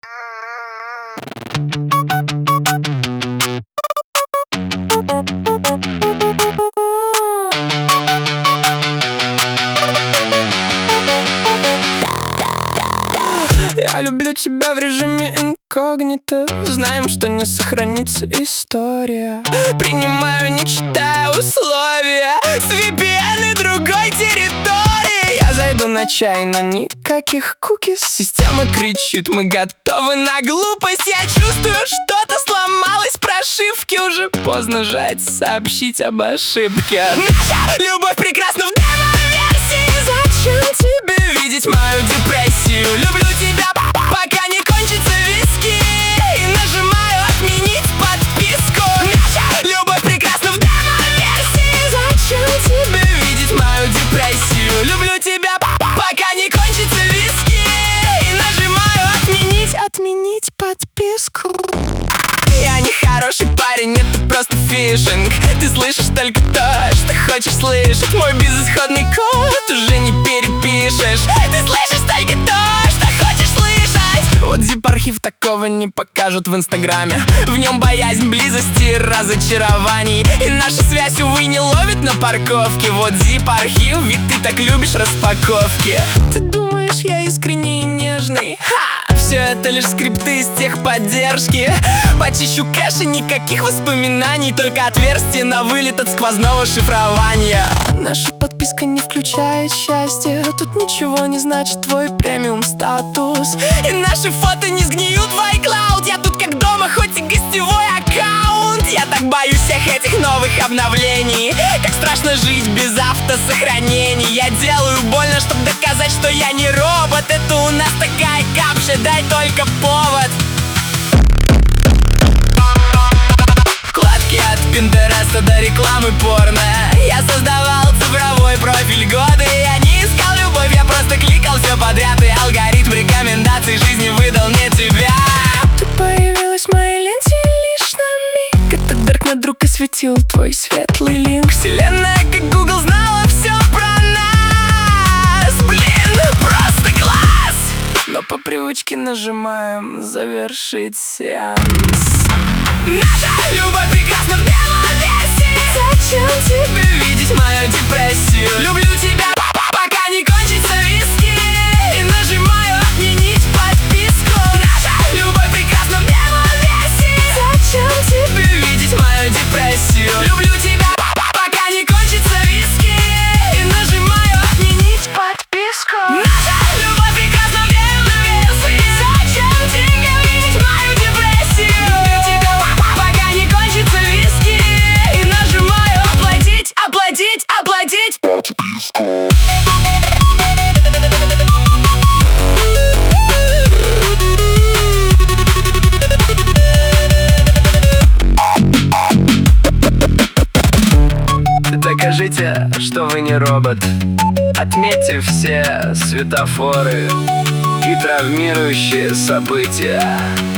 Я люблю тебя в режиме инкогнито. Знаем, что не сохранится история. Принимаю, не читая условия, с VPN и другой территории. Я зайду на чай, но никаких кукис. Система кричит, мы готовы на глупость. Я чувствую, что-то сломалось, прошивки. Уже поздно жать, сообщить об ошибке. Наша любовь прекрасна в демо-версии. Зачем тебе видеть мою депрессию? Люблю тебя, пока не кончится виски. И нажимаю отменить подписку. Наша любовь прекрасна в демо-версии. Зачем тебе видеть мою депрессию? Люблю тебя, пока не кончится виски. И нажимаю отменить подписку. Я не хороший парень, это просто фишинг. Ты слышишь только то, что хочешь слышать. Мой безысходный код уже не перепишешь. Ты слышишь только то, что хочешь слышать. Вот zip-архив такого не покажут в инстаграме. В нем боязнь близости и разочарований. И наша связь, увы, не ловит на парковке. Вот zip-архив, ведь ты так любишь распаковки. Ты думаешь, я искренний и нежный? Все это лишь скрипты из техподдержки. Почищу кэш и никаких воспоминаний. Только отверстие на вылет от сквозного шифрования. Наша подписка не включает счастье. Тут ничего не значит твой премиум статус. И наши фото не сгниют в iCloud. Я тут как дома, хоть и гостевой аккаунт. Я так боюсь всех этих новых обновлений. Как страшно жить без автосохранений. Я делаю больно, чтобы доказать, что я не робот. Это у нас такая капша, дай только повод. Вкладки от Пинтереста до рекламы порно. Я создавал цифровой профиль года. Я не искал любовь, я просто кликал все подряд. И алгоритм рекомендаций жизни выдал мне тебя. Ты появилась в моей ленте лишь на миг. Этот дарк на друг осветил твой светлый линк. Вселенная, как Google, знала все про нас. Блин, просто класс. Но по привычке нажимаем завершить сеанс. Наша любовь прекрасна в демо-версии. Зачем тебе видеть мою депрессию? Люблю тебя, пока не кончится виски. И нажимаю отменить подписку. Наша любовь прекрасна в демо-версии. Зачем тебе видеть мою депрессию? Люблю тебя, пока не кончится виски. И нажимаю отменить подписку. Наша любовь прекрасна в демо-версии. Зачем тебе видеть мою депрессию? Люблю тебя, пока не кончится виски. И нажимаю оплатить подписку. Докажите, что вы не робот. Отметьте все светофоры и травмирующие события.